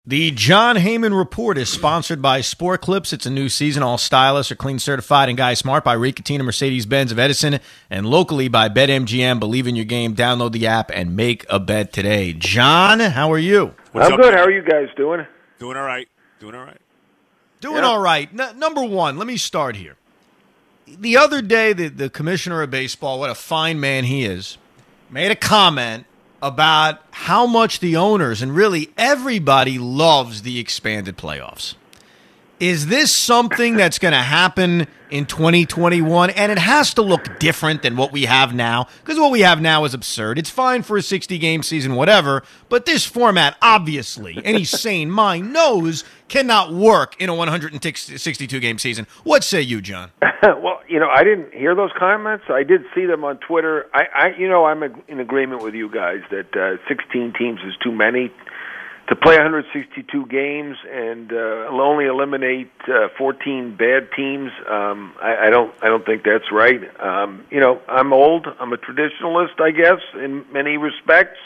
The John Heyman Report is sponsored by Sport Clips. It's a new season. All stylists are clean certified and Guy Smart by Ricatina Mercedes-Benz of Edison and locally by BetMGM. Believe in your game. Download the app and make a bet today. John, how are you? I'm good. How are you guys doing? Doing all right. Doing all right. Number one, let me start here. The other day, the commissioner of baseball, what a fine man he is, made a comment about how much the owners and really everybody loves the expanded playoffs. Is this something that's going to happen in 2021? And it has to look different than what we have now, because what we have now is absurd. It's fine for a 60-game season, whatever, but this format, obviously, any sane mind knows cannot work in a 162-game season. What say you, John? Well, I didn't hear those comments. I did see them on Twitter. I'm in agreement with you guys that 16 teams is too many. To play 162 games and only eliminate 14 bad teams, I don't think that's right. I'm old. I'm a traditionalist, I guess, in many respects.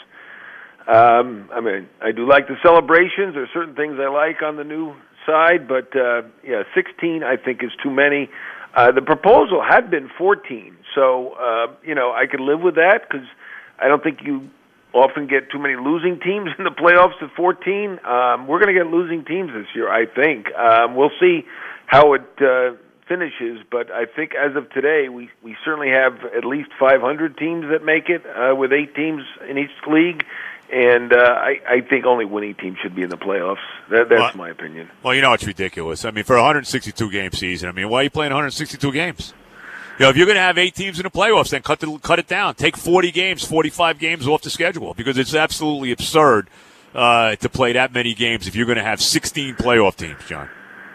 I do like the celebrations. There are certain things I like on the new side, but 16 I think is too many. The proposal had been 14, so I could live with that because I don't think you often get too many losing teams in the playoffs at 14. We're going to get losing teams this year, I think. We'll see how it finishes, but I think as of today, we certainly have at least 500 teams that make it with 8 teams in each league, and I think only winning teams should be in the playoffs. That's my opinion. Well, it's ridiculous. For a 162-game season, why are you playing 162 games? If you're going to have 8 teams in the playoffs, then cut it down. Take 40 games, 45 games off the schedule because it's absolutely absurd to play that many games if you're going to have 16 playoff teams, John.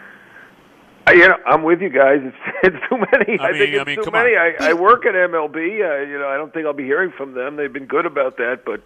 I'm with you guys. It's too many. I think it's too many. I work at MLB. I don't think I'll be hearing from them. They've been good about that, but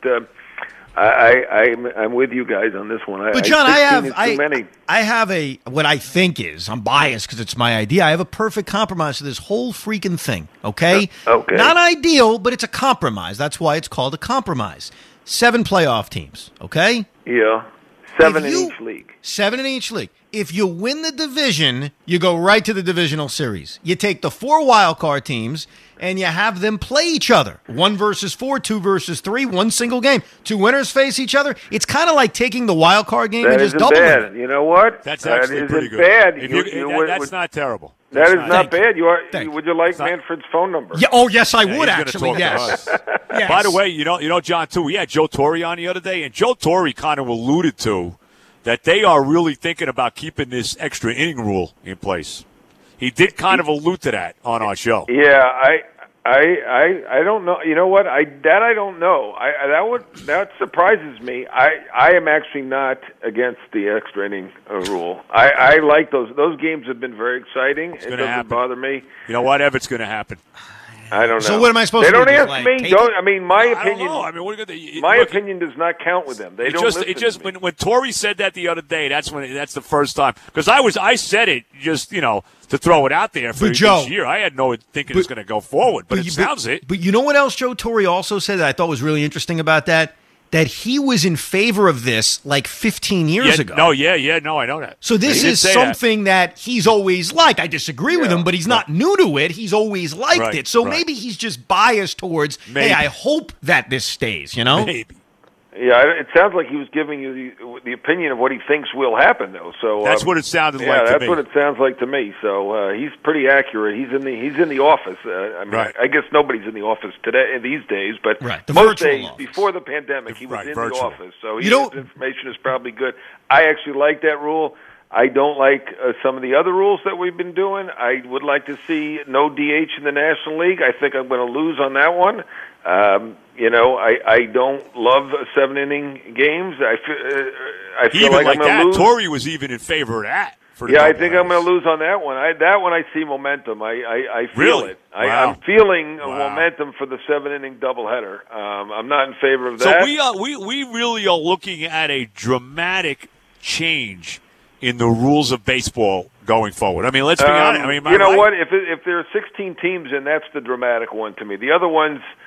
I'm with you guys on this one. But John, I have what I think is, I'm biased because it's my idea. I have a perfect compromise to this whole freaking thing. Okay. Okay. Not ideal, but it's a compromise. That's why it's called a compromise. 7 playoff teams. Okay. Yeah. 7 in each league. 7 in each league. If you win the division, you go right to the divisional series. You take the 4 wild card teams and you have them play each other. 1 versus 4, 2 versus 3, 1 single game. 2 winners face each other. It's kind of like taking the wild card game and just doubling it. You know what? That's actually pretty good. Bad. That's not terrible. That is not bad. Would you like Manfred's phone number? Yeah. Oh, yes, I would actually. Yes. Yes. By the way, John, too, we had Joe Torre on the other day, and Joe Torre kind of alluded to that they are really thinking about keeping this extra inning rule in place. He did kind of allude to that on our show. Yeah, I don't know. You know what? I don't know. That surprises me. I am actually not against the extra inning rule. I like those. Those games have been very exciting. It doesn't bother me. You know what? It's going to happen. I don't know. So what am I supposed to do? They don't ask me. My opinion. I don't know. My opinion does not count with them. They don't listen to me. When Torrey said that the other day, that's the first time. Because I said it just to throw it out there for this year. I had no thinking it's going to go forward, but it sounds it. But you know what else Joe Torre also said that I thought was really interesting about that? That he was in favor of this like 15 years ago. No, I know that. So this is something that he's always liked. I disagree with him, but he's not new to it. He's always liked it. So maybe he's just biased towards, hey, I hope that this stays, Maybe. Yeah, it sounds like he was giving you the opinion of what he thinks will happen, though. So that's what it sounded like. Yeah, that's what it sounds like to me. So he's pretty accurate. He's in the office. I guess nobody's in the office today these days, but most days office. Before the pandemic, he was in virtual. the office. So his information is probably good. I actually like that rule. I don't like some of the other rules that we've been doing. I would like to see no DH in the National League. I think I'm going to lose on that one. I don't love 7-inning games. I feel like I'm going to lose. Torrey was even in favor of that. I think I'm going to lose on that one. That one I see momentum. I feel it. Wow. I'm feeling momentum for the 7-inning doubleheader. I'm not in favor of that. So we really are looking at a dramatic change in the rules of baseball going forward. Let's be honest. You know what? If there are 16 teams, then that's the dramatic one to me. The other ones,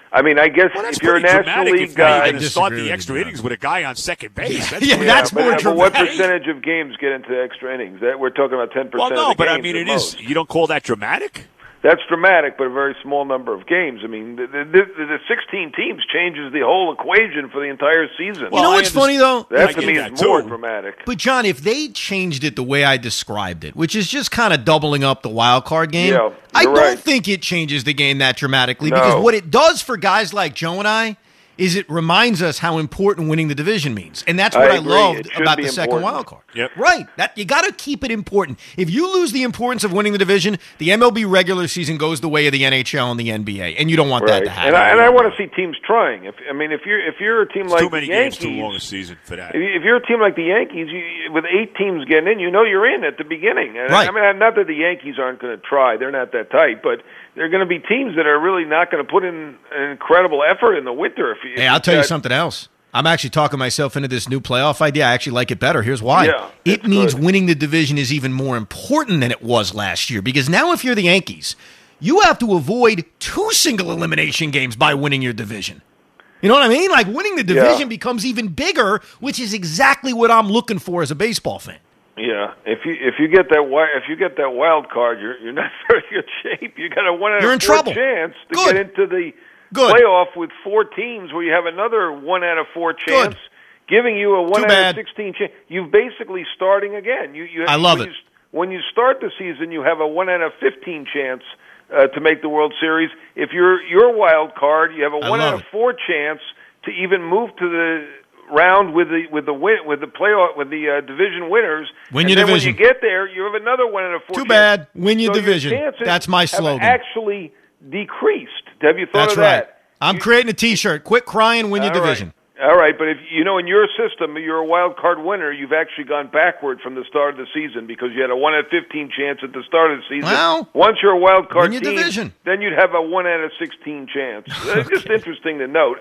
I mean, I guess Well, that's if you're a pretty National dramatic League if you're guy, going to start disagree the with extra you, innings with a guy on second base. That's Yeah, that's more but what dramatic. percentage of games get into extra innings? That we're talking about 10%. Well, no, of the but I games mean, at it most. is. You don't call that dramatic? That's dramatic, but a very small number of games. I mean, the 16 teams changes the whole equation for the entire season. You know what's funny, though? That I to get me that, is more too. dramatic. But, John, if they changed it the way I described it, which is just kind of doubling up the wild card game, Yeah, I you're don't right. think it changes the game that dramatically. No. Because what it does for guys like Joe and I is it reminds us how important winning the division means. And that's what I agree. loved It should about be the second important. wild card. Yep. Right. That you got to keep it important. If you lose the importance of winning the division, the MLB regular season goes the way of the NHL and the NBA, and you don't want that to happen. And I want to see teams trying. If you're a team It's like too many the Yankees, games, too long a season for that. If you're a team like the Yankees, with 8 teams getting in, you know you're in at the beginning. And Right. I mean, not that the Yankees aren't going to try; they're not that tight, but there are going to be teams that are really not going to put in an incredible effort in the winter. Hey, I'll tell you something else. I'm actually talking myself into this new playoff idea. I actually like it better. Here's why. Yeah, it it's means good. winning the division is even more important than it was last year. Because now if you're the Yankees, you have to avoid 2 single elimination games by winning your division. You know what I mean? Like winning the division becomes even bigger, which is exactly what I'm looking for as a baseball fan. Yeah, if you get that wild card, you're not very good shape. You got a 1 out You're of in 4 trouble. chance to Good. get into the Good. playoff with 4 teams, where you have another 1 out of 4 chance, giving you a 1 out bad. of 16 chance. You're basically starting again. I love it. When you start the season, you have a 1 out of 15 chance to make the World Series. If you're your wild card, you have a 1 out of 4 chance to even move to the round with the playoff with the division winners. Win and your then division. When you get there, you have another 1 out of 4. Too chance. bad. Win your So division. chances That's my have slogan. actually decreased. Have you thought That's of right. that? I'm creating a T-shirt. Quit crying, win your All right. division. All right, but if in your system, you're a wild card winner, you've actually gone backward from the start of the season because you had a 1 out of 15 chance at the start of the season. Well, once you're a wild card win your team, division. then you'd have a 1 out of 16 chance. It's just interesting to note.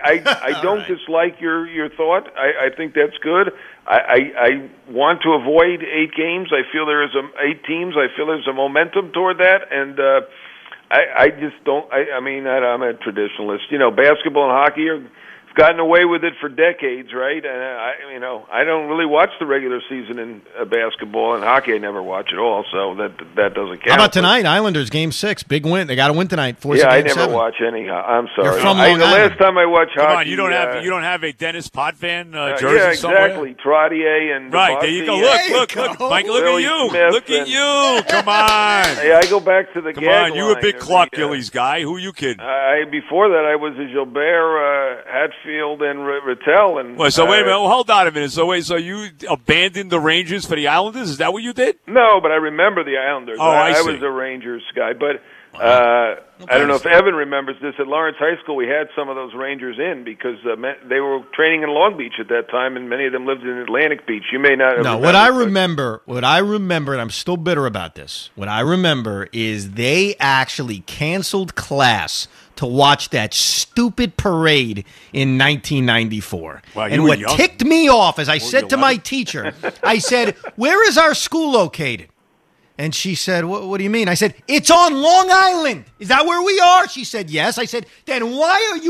I don't right. dislike your thought. I think that's good. I want to avoid 8 games. I feel there is 8 teams. I feel there's a momentum toward that, and I just don't. I'm a traditionalist. Basketball and hockey have gotten away with it for decades, right? And I don't really watch the regular season in basketball and hockey. I never watch at all, so that doesn't count. How about tonight? Islanders game 6, big win. They got to win tonight. Yeah, I game never 7. watch any. I'm sorry. You're from the Long Island. last time I watched Come hockey, on, you don't have a Dennis Potvin jersey yeah, somewhere? exactly. Trottier and Right, there you go. Look, Mike, look Billy at you. Smith Look at and- you. Come on. Hey, I go back to the Come gag on, you a line big of Clark the, Gillies guy. Who you kidding? Before that, I was a Gilbert, Hatfield, and Rattel. And Well, so wait a minute. Well, hold on a minute. So you abandoned the Rangers for the Islanders? Is that what you did? No, but I remember the Islanders. Oh, I see. was a Rangers guy, but I don't know if Evan remembers this. At Lawrence High School, we had some of those Rangers in because they were training in Long Beach at that time, and many of them lived in Atlantic Beach. You may not have No, what I remember, and I'm still bitter about this, what I remember is they actually canceled class to watch that stupid parade in 1994. Wow, you and were what young. ticked me off is I you said to my 11? teacher, I said, "Where is our school located?" And she said, what do you mean? I said, "It's on Long Island. Is that where we are?" She said, "Yes." I said, "Then why are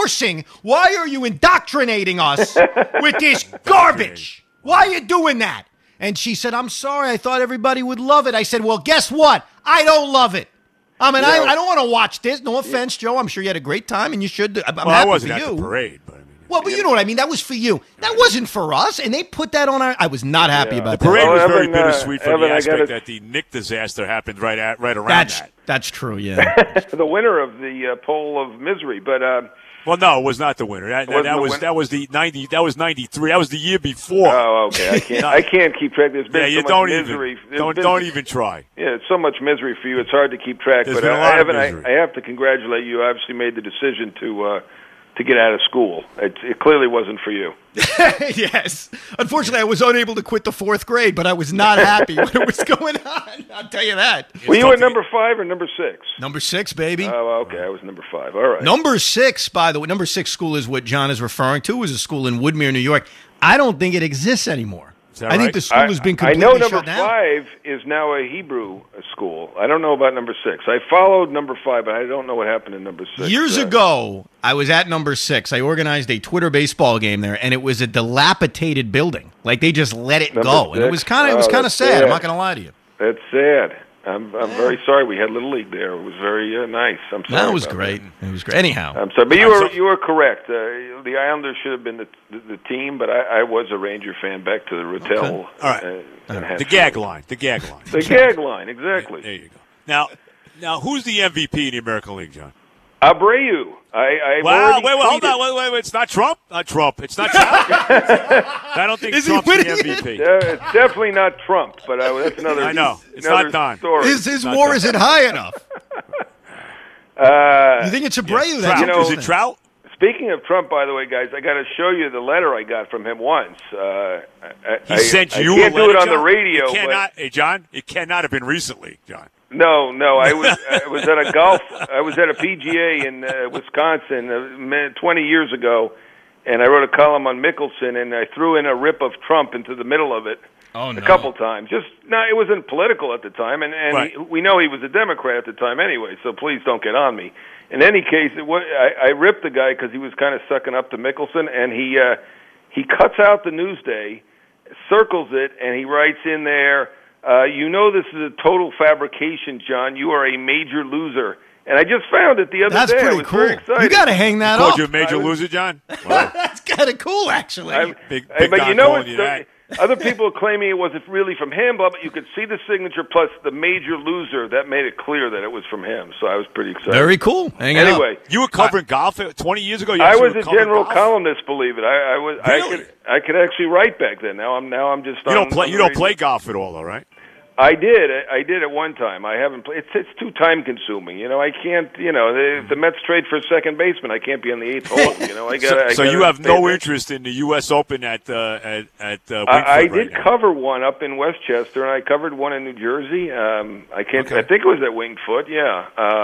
you indoctrinating us with this garbage? Why are you doing that?" And she said, "I'm sorry. I thought everybody would love it." I said, "Well, guess what? I don't love it. I mean, I don't want to watch this. No offense, Joe. I'm sure you had a great time, and you should. I'm Well, happy I wasn't for at you. the parade, but I mean. Well, but you know what I mean. That was for you. That wasn't for us. And they put that on our. I was not happy about The parade that. was very Evan, bittersweet from Evan, the I aspect gotta- that the Nick disaster happened right around that. That's true. Yeah. the winner of the Pole of Misery, but Well, no, it was not the winner. wasn't the winner? That was the 90. That was 93. That was the year before. oh, okay, I can't keep track. There's been yeah, so you much don't misery. even There's been- don't even try. Yeah, it's so much misery for you. It's hard to keep track. There's but been a lot of Evan, misery. I have to congratulate you. You obviously made the decision to get out of school. It clearly wasn't for you. Yes. Unfortunately, I was unable to quit the 4th grade, but I was not happy when it was going on. I'll tell you that. Were you tough at to number 5 or number 6? Number 6, baby. Oh, okay. I was number 5. All right. Number 6, by the way, number 6 school is what John is referring to. Is a school in Woodmere, New York. I don't think it exists anymore. Is that I think right? the school has been I completely know number shut down. 5 is now a Hebrew school. I don't know about number 6. I followed number 5, but I don't know what happened in number 6. Years ago, I was at number 6. I organized a Twitter baseball game there, and it was a dilapidated building. Like they just let it Number go, and it 6? was kind of That's sad. I'm sad. not going to lie to you. That's sad. I'm very sorry. We had Little League there. It was very nice. I'm sorry. That was about great. It was great. Anyhow, I'm sorry, but you were correct. The Islanders should have been the team, but I was a Ranger fan back to the Rattel. All right. And The gag line. The gag line. The gag line, exactly. There you go. Now, who's the MVP in the American League, John? Abreu. Wow, wait, hold on. Wait. It's not Trump? Not Trump. It's not Trump. I don't think Is he Trump's the winning? MVP. It's definitely not Trump, but that's another. I know. It's another not Don. Story. his war isn't high enough. You think it's Abreu? Trout. That's Is it Trout? Speaking of Trump, by the way, guys, I got to show you the letter I got from him once. He sent you I can't a letter, do it on John? the radio. It cannot, hey, John, it cannot have been recently, John. No. I was at a golf. I was at a PGA in Wisconsin 20 years ago, and I wrote a column on Mickelson, and I threw in a rip of Trump into the middle of it. Oh, no. A couple times. It wasn't political at the time, and Right. we know he was a Democrat at the time anyway. So please don't get on me. In any case, I ripped the guy because he was kind of sucking up to Mickelson, and he cuts out the Newsday, circles it, and he writes in there, this is a total fabrication, John. You are a major loser. And I just found it the other That's day. I pretty was cool. very excited. You got to hang that Called up. you a major loser, John? Wow. That's kind of cool, actually. Big but Don you know calling what? you that. Other people are claiming it wasn't really from him, but you could see the signature plus the major loser. That made it clear that it was from him. So I was pretty excited. Very cool. Hang it Anyway, up. You were covering golf 20 years ago? You I actually was were a covering general golf? columnist. Believe it. I was. Really? I could actually write back then. Now I'm just. You don't play golf at all, though, right? I did at one time. I haven't played. It's too time consuming. I can't. If the Mets trade for a second baseman, I can't be on the 8th hole. I got. So you have no interest in the U.S. Open at Wingfoot I right did now. cover one up in Westchester, and I covered one in New Jersey. I can't. Okay. I think it was at Wingfoot. Yeah.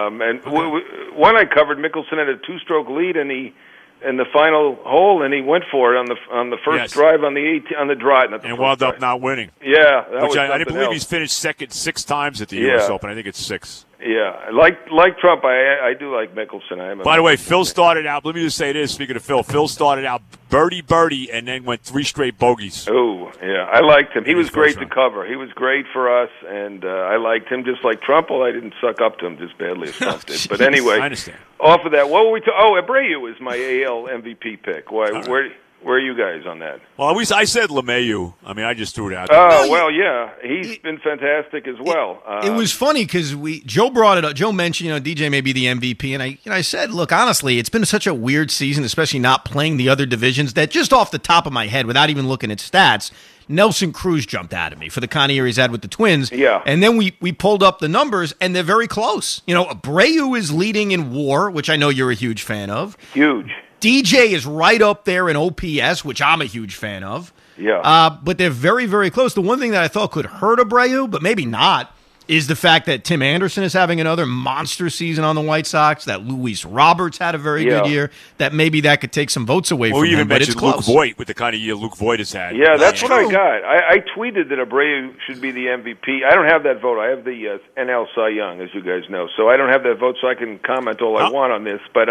One I covered, Mickelson had a 2-stroke lead, and in the final hole, and he went for it on the first Yes. drive on the drive, not the And first wound drive. up not winning. Yeah, that Which was I didn't something believe else. he's finished second 6 times at the U.S. Yeah. Open. I think it's 6. Yeah, like Trump, I do like Mickelson. By the way, Phil started out. Let me just say this. Speaking of Phil started out birdie, and then went 3 straight bogeys. Oh, yeah, I liked him. He In was his great first to round. cover. He was great for us, and I liked him just like Trump. Well, I didn't suck up to him just badly as Trump did. But anyway, I understand. off of that, what were we? Abreu is my AL MVP pick. Why? Where are you guys on that? Well, I said LeMahieu. I mean, I just threw it out there. Oh, well, yeah, he's been fantastic as well. It was funny because Joe brought it up. Joe mentioned, DJ may be the MVP, and I said, look, honestly, it's been such a weird season, especially not playing the other divisions, that just off the top of my head, without even looking at stats, Nelson Cruz jumped out at me for the kind of year he's had with the Twins. Yeah. And then we pulled up the numbers, and they're very close. Abreu is leading in WAR, which I know you're a huge fan of. Huge. DJ is right up there in OPS, which I'm a huge fan of. Yeah. But they're very, very close. The one thing that I thought could hurt Abreu, but maybe not, is the fact that Tim Anderson is having another monster season on the White Sox, that Luis Roberts had a very good year, that maybe that could take some votes away Well, from we even him, but it's mentioned Luke close. Voigt with the kind of year Luke Voigt has had. Yeah, that's what true. I got. I tweeted that Abreu should be the MVP. I don't have that vote. I have the NL Cy Young, as you guys know. So I don't have that vote, so I can comment all I want on this. But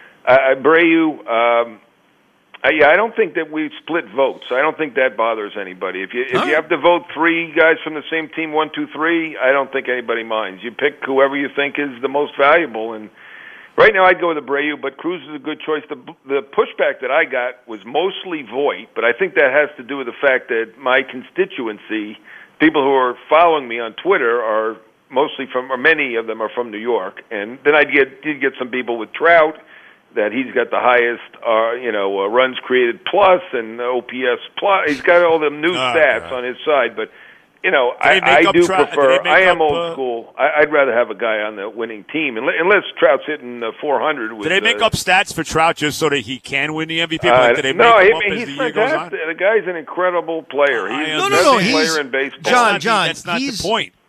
Abreu, I don't think that we split votes. I don't think that bothers anybody. If you have to vote 3 guys from the same team, 1, 2, 3, I don't think anybody minds. You pick whoever you think is the most valuable. And right now, I'd go with Abreu, but Cruz is a good choice. The pushback that I got was mostly Voigt, but I think that has to do with the fact that my constituency, people who are following me on Twitter, are mostly from, or many of them are from New York. And then I did get some people with Trout, that he's got the highest, runs created plus and OPS plus. He's got all the new stats on his side, but I do prefer. I am old school. I'd rather have a guy on the winning team, unless Trout's hitting 400. Did they make up stats for Trout just so that he can win the MVP? Did they no, make him up as he's the year goes on? fantastic. The guy's an incredible player. He's the No, best he's- player in baseball. John, That's not the point.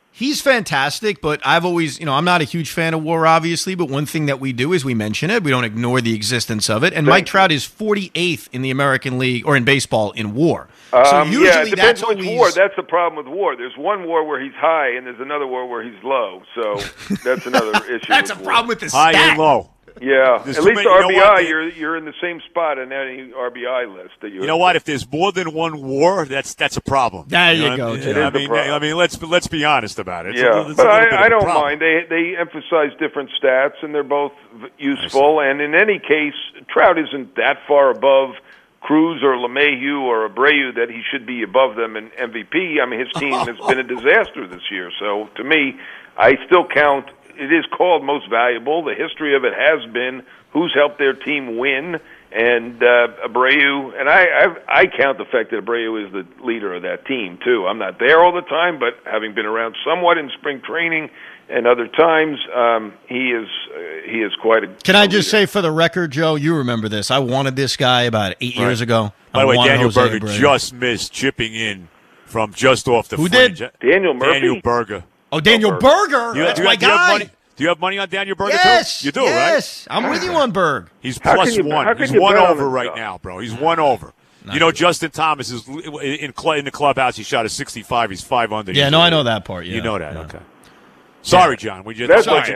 He's fantastic, but I've always, I'm not a huge fan of WAR, obviously, but one thing that we do is we mention it. We don't ignore the existence of it. And Mike Trout is 48th in the American League, or in baseball, in WAR. So usually it depends which WAR. That's the problem with WAR. There's one WAR where he's high, and there's another WAR where he's low. So that's another issue. That's a problem with the high stat. and low. Yeah, at least RBI, you're in the same spot on any RBI list. That you know what? If there's more than one WAR, that's a problem. There you go. I mean, let's be honest about it. But I don't mind. They emphasize different stats, and they're both useful. And in any case, Trout isn't that far above Cruz or LeMahieu or Abreu that he should be above them in MVP. I mean, his team has been a disaster this year. So to me, I still count. It is called most valuable. The history of it has been who's helped their team win, and Abreu. And I count the fact that Abreu is the leader of that team too. I'm not there all the time, but having been around somewhat in spring training and other times, he is quite a. Can I just say for the record, Joe, you remember this? I wanted this guy about 8 years ago. By the way, Daniel Berger just missed chipping in from just off the fringe. Who did? Daniel Murphy. Daniel Berger. Oh, Daniel Berger. That's my guy. Do you have money on Daniel Berger yes, too? You do, right? Yes, I'm with you on Berg. He's plus one. He's one over right now, bro. He's one over. Justin Thomas is in the clubhouse. He shot a 65. He's 5 under. Yeah, I know that part. Yeah. You know that, okay. Sorry, John. We just that's okay.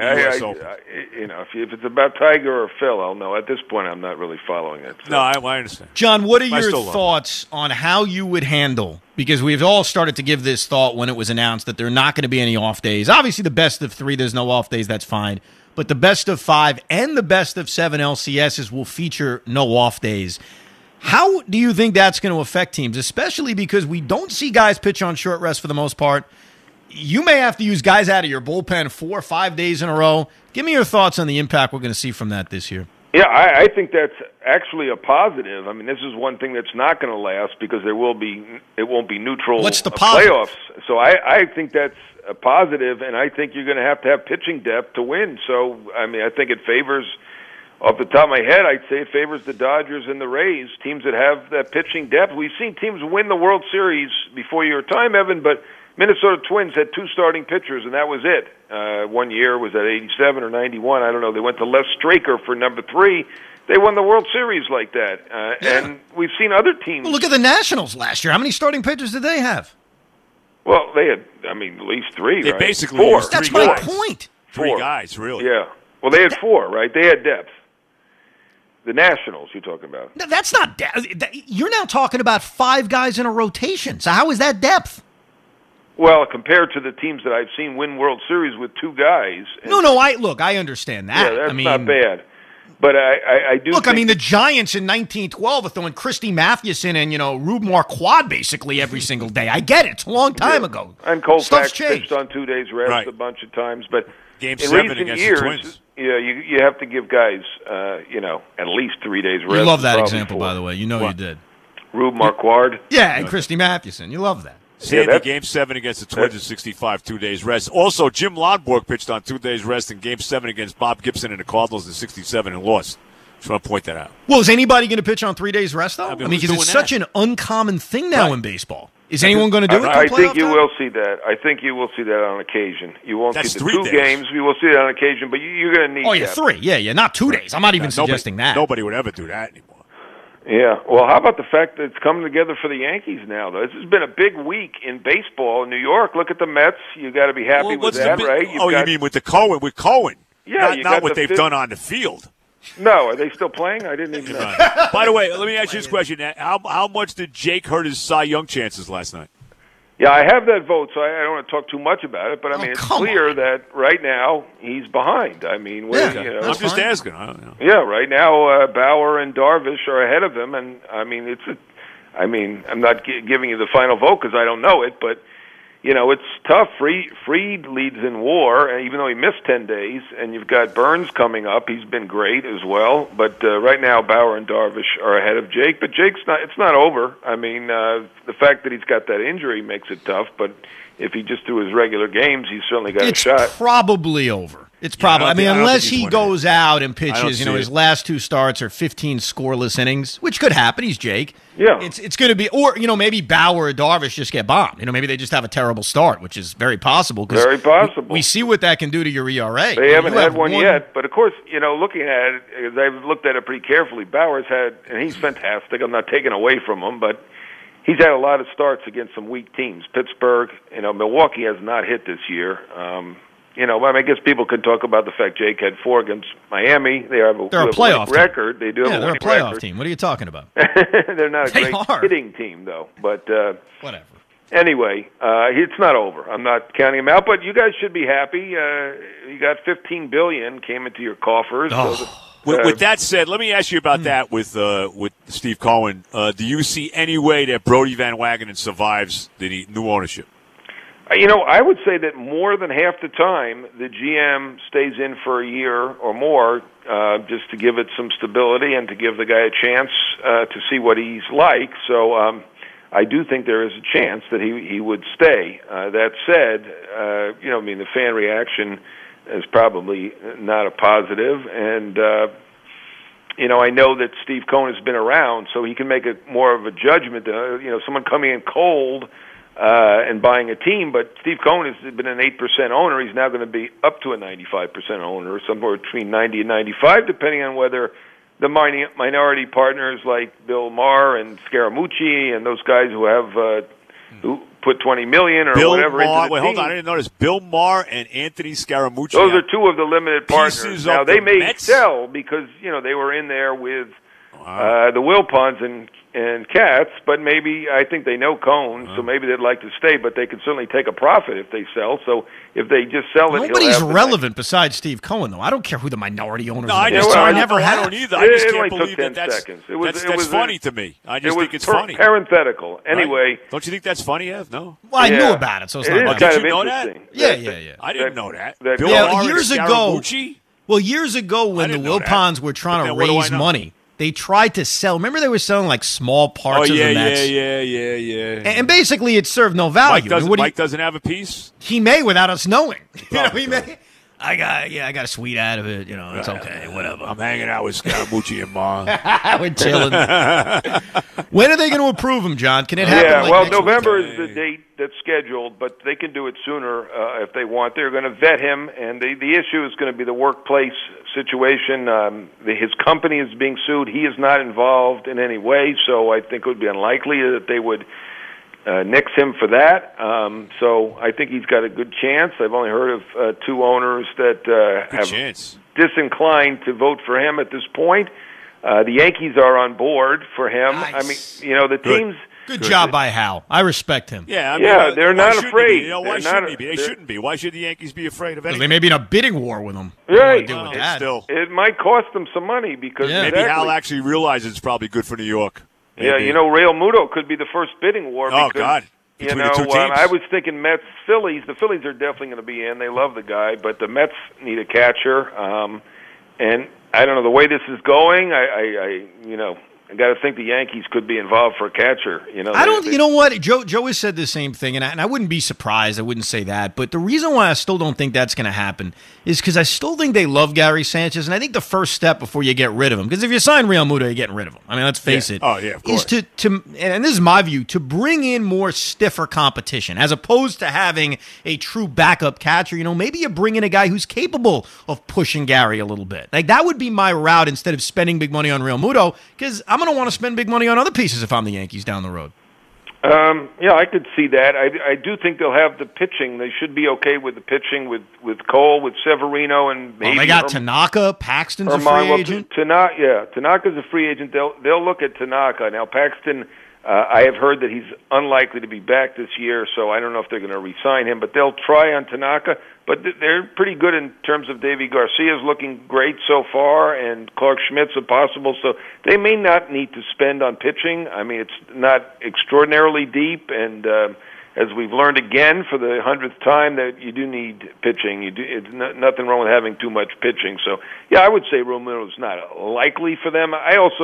If it's about Tiger or Phil, I'll know. At this point, I'm not really following it. So. No, I understand. John, what are your thoughts on how you would handle? Because we've all started to give this thought when it was announced that there are not going to be any off days. Obviously, the best of 3, there's no off days. That's fine. But the best of 5 and the best of 7 LCSs will feature no off days. How do you think that's going to affect teams, especially because we don't see guys pitch on short rest for the most part? You may have to use guys out of your bullpen 4 or 5 days in a row. Give me your thoughts on the impact we're going to see from that this year. Yeah, I think that's actually a positive. I mean, this is one thing that's not going to last because it won't be neutral. What's the positive? Playoffs. So I think that's a positive, and I think you're going to have pitching depth to win. So, I mean, I think it favors, off the top of my head, I'd say it favors the Dodgers and the Rays, teams that have that pitching depth. We've seen teams win the World Series before your time, Evan, but Minnesota Twins had 2 starting pitchers, and that was it. 1 year was at 87 or 91. I don't know. They went to Les Straker for number 3. They won the World Series like that. And we've seen other teams. Well, look at the Nationals last year. How many starting pitchers did they have? Well, they had, at least 3, they right? basically 4. That's my point. 3 guys, really. Yeah. Well, they had 4, right? They had depth. The Nationals you're talking about. No, that's not depth. You're now talking about 5 guys in a rotation. So how is that depth? Well, compared to the teams that I've seen win World Series with 2 guys. I understand that. Yeah, that's not bad. But I do look, the Giants in 1912 are throwing Christy Mathewson and, Rube Marquardt basically every single day. I get it. It's a long time ago. And Colfax pitched on 2 days rest a bunch of times. But Game in 7 recent against years, the Twins. Yeah, you have to give guys, at least 3 days rest. You love that example, by the way. You did. Rube Marquardt. Yeah, and Christy Mathewson. You love that. Sandy, Game 7 against the Twins in 65, 2 days rest. Also, Jim Lonborg pitched on 2 days rest in Game 7 against Bob Gibson and the Cardinals in 67 and lost. Just want to point that out. Well, is anybody going to pitch on 3 days rest, though? Because it's such an uncommon thing now in baseball. Is anyone going to do it? I think you will see that. I think you will see that on occasion. You won't see the 2 games. You will see that on occasion, but you're going to need. Oh yeah, 3. Yeah, not 2 days. I'm not even suggesting that. Nobody would ever do that anymore. Yeah. Well, how about the fact that it's coming together for the Yankees now, though? This has been a big week in baseball in New York. Look at the Mets. You got to be happy with that, right? You mean with Cohen? With Cohen? Yeah. Not what they've done on the field. No, are they still playing? I didn't even know. By the way, let me ask you this question. How much did Jake hurt his Cy Young chances last night? Yeah, I have that vote, so I don't want to talk too much about it. But, it's clear that right now he's behind. I'm just asking. I don't know. Yeah, right now Bauer and Darvish are ahead of him. And, I'm not giving you the final vote because I don't know it. But, it's tough. Fried leads in WAR, even though he missed 10 days. And you've got Burns coming up. He's been great as well. But right now Bauer and Darvish are ahead of Jake. But it's not over. The fact that he's got that injury makes it tough. But if he just threw his regular games, he's certainly got a shot. It's probably over. It's probably. I mean, unless he winning goes out and pitches, his it. last 2 starts are 15 scoreless innings, which could happen. He's Jake. Yeah. It's going to be, or maybe Bauer or Darvish just get bombed. Maybe they just have a terrible start, which is very possible. Very possible. We see what that can do to your ERA. They haven't had one yet, but of course, looking at it, as I've looked at it pretty carefully, Bauer's had, and he's fantastic. I'm not taking away from him, but he's had a lot of starts against some weak teams. Pittsburgh, Milwaukee has not hit this year. I guess people could talk about the fact Jake had 4 against Miami. They're a playoff record. They do have a they're a playoff record team. What are you talking about? They're not a great hitting team, though. But whatever. Anyway, it's not over. I'm not counting him out, but you guys should be happy. You got $15 billion came into your coffers. Oh. So with that said, let me ask you about that with Steve Cohen. Do you see any way that Brodie Van Wagenen survives the new ownership? I would say that more than half the time, the GM stays in for a year or more just to give it some stability and to give the guy a chance to see what he's like. So I do think there is a chance that he would stay. That said, the fan reaction is probably not a positive. And, I know that Steve Cohen has been around, so he can make more of a judgment. Someone coming in cold and buying a team, but Steve Cohen has been an 8% owner. He's now going to be up to a 95% owner, somewhere between 90 and 95, depending on whether the minority partners like Bill Maher and Scaramucci and those guys who have who put $20 million or whatever into the team. Hold on, I didn't notice. Bill Maher and Anthony Scaramucci. Those are 2 of the limited partners. Now they may sell because they were in there with the Wilpons and Katz, but maybe I think they know Cohn, so maybe they'd like to stay, but they could certainly take a profit if they sell. So if they just sell it, nobody's relevant besides Steve Cohen, though. I don't care who the minority owners are. I never had. I don't either. I just can't believe that's funny to me. I just think it's funny. Parenthetical. Anyway. Right? Don't you think that's funny, Ev? No? Well, I knew about it, so it's not funny. Did you know that? Yeah. I didn't know that. Bill Maher years ago. Well, years ago when the Wilpons were trying to raise money, they tried to sell. Remember, they were selling like small parts of the Mets. Yeah. And basically, it served no value. Mike doesn't have a piece. He may without us knowing. He may. I got a sweet out of it. It's okay. Whatever. I'm hanging out with Scaramucci and Ma. We're chilling. When are they going to approve him, John? Can it happen? Yeah, next November week? is the date that's scheduled, but they can do it sooner if they want. They're going to vet him, and the issue is going to be the workplace situation. His company is being sued. He is not involved in any way, so I think it would be unlikely that they would nix him for that. So I think he's got a good chance. I've only heard of 2 owners that have disinclined to vote for him at this point. The Yankees are on board for him. Nice. I mean, the teams. Good job by Hal. I respect him. Yeah, they're not afraid. Why shouldn't he be? They shouldn't be. Why should the Yankees be afraid of anything? They may be in a bidding war with him. Right. It might cost them some money because maybe Hal actually realizes it's probably good for New York. Maybe. Yeah, Real Muto could be the first bidding war. Oh, God. Between the 2 teams. I was thinking Mets, Phillies. The Phillies are definitely going to be in. They love the guy, but the Mets need a catcher. And I don't know the way this is going. I got to think the Yankees could be involved for a catcher. You know what? Joe has said the same thing, and I wouldn't be surprised. I wouldn't say that. But the reason why I still don't think that's going to happen is because I still think they love Gary Sanchez, and I think the first step before you get rid of him, because if you sign Real Muto, you're getting rid of him. I mean, let's face it. Oh, yeah, of course. Is to and this is my view, to bring in more stiffer competition, as opposed to having a true backup catcher. Maybe you bring in a guy who's capable of pushing Gary a little bit. Like, that would be my route instead of spending big money on Real Muto, because I'm going to want to spend big money on other pieces if I'm the Yankees down the road. Yeah, I could see that. I do think they'll have the pitching. They should be okay with the pitching with Cole, with Severino, and maybe they got Tanaka. Paxton's a free agent. Tanaka's a free agent. They'll look at Tanaka now. Paxton, I have heard that he's unlikely to be back this year, so I don't know if they're going to re-sign him. But they'll try on Tanaka. But they're pretty good in terms of Davy Garcia's looking great so far, and Clark Schmidt's a possible. So they may not need to spend on pitching. I mean, it's not extraordinarily deep, and as we've learned again for the 100th time, that you do need pitching. It's nothing wrong with having too much pitching. So, yeah, I would say Romero's not likely for them. I also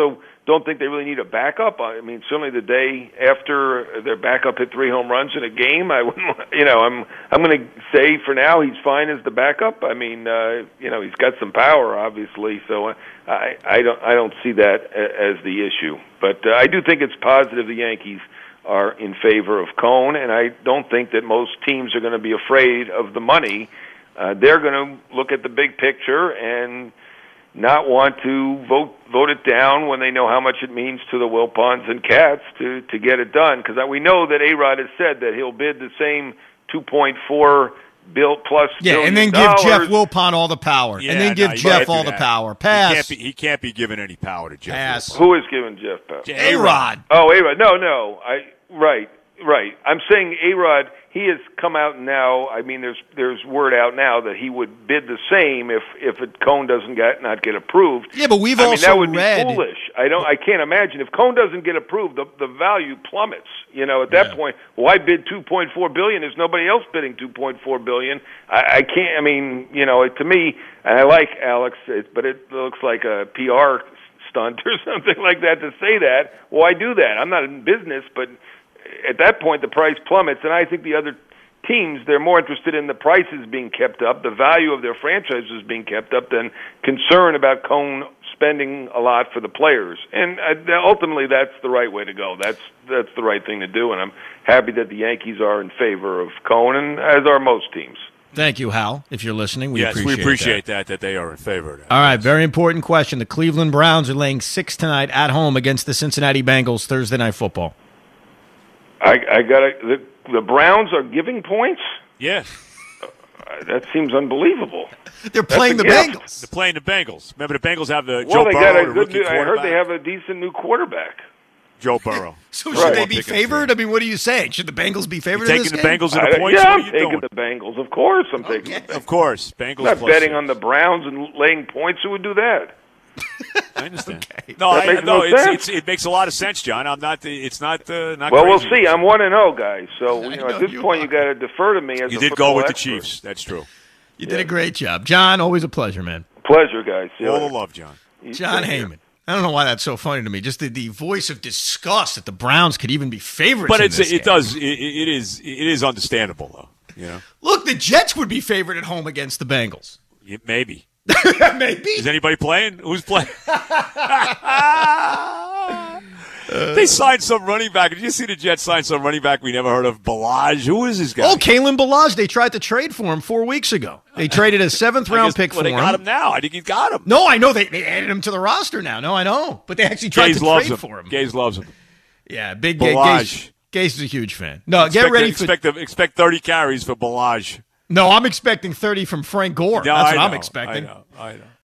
don't think they really need a backup. I mean, certainly the day after their backup hit 3 home runs in a game, I wouldn't. I'm going to say for now he's fine as the backup. I mean, he's got some power, obviously, so I don't see that as the issue. But I do think it's positive the Yankees are in favor of Cone, and I don't think that most teams are going to be afraid of the money. They're going to look at the big picture and not want to vote it down when they know how much it means to the Wilpons and Cats to get it done. Because we know that A-Rod has said that he'll bid the same $2.4 plus and then give Jeff Wilpon all the power. Yeah, and then give Jeff all the power. Pass. He can't be giving any power to Jeff. Pass. Who is giving Jeff power? A-Rod. Oh, A-Rod. No. Right. I'm saying A-Rod, he has come out now. I mean, there's word out now that he would bid the same if Cone doesn't not get approved. Yeah, but we've that would read. Be foolish. I can't imagine if Cone doesn't get approved, the value plummets. At that point, why bid $2.4 billion? There's nobody else bidding $2.4 billion. I can't. I mean, to me, and I like Alex, but it looks like a PR stunt or something like that to say that. Why do that? I'm not in business, but at that point the price plummets, and I think the other teams, they're more interested in the prices being kept up, the value of their franchises being kept up, than concern about Cone spending a lot for the players. And ultimately that's the right way to go. That's the right thing to do, and I'm happy that the Yankees are in favor of Cone, and as are most teams. Thank you, Hal. If you're listening, we appreciate that they are in favor of that. All right, very important question. The Cleveland Browns are laying 6 tonight at home against the Cincinnati Bengals Thursday Night Football. I got the Browns are giving points? Yeah. That seems unbelievable. They're playing the Bengals. They're playing the Bengals. Remember, the Bengals have the Joe Burrow, got a rookie good. I heard quarterback. they have a decent new quarterback. Joe Burrow. So should they be favored? I mean, what are you saying? Should the Bengals be favored in this game? Taking the Bengals in the points? Yeah, what I'm are you taking doing? the Bengals. Of course, I'm taking the Bengals. Of course. Bengals I'm not plus betting 6. on the Browns and laying points. Who would do that? I understand. Okay. It makes a lot of sense, John. I'm not. It's not. Not. Well, we'll crazy. see. I'm 1-0, guys. So at this point, are. you got to defer to me as You a did go with the expert. Chiefs. That's true. You did a great job. John, always a pleasure, man. Pleasure, guys. See you All the later. love, John. John Heyman. I don't know why that's so funny to me. Just the voice of disgust that the Browns could even be favorites. But in this game. it is understandable though. You know. Look, the Jets would be favored at home against the Bengals. Maybe. Maybe. Is anybody playing? Who's playing? They signed some running back. Did you see the Jets sign some running back we never heard of? Balaj. Who is this guy? Oh, Kalen Balaj. They tried to trade for him 4 weeks ago. They traded a 7th-round pick for him. They got him now. I think he got him. No, I know. They added him to the roster now. No, I know. But they actually tried to trade for him. Gaze loves him. Yeah, big Balaj. Gaze is a huge fan. No, get ready for... Expect 30 carries for Balaj. No, I'm expecting 30 from Frank Gore. No, That's what I I'm know, expecting. I know.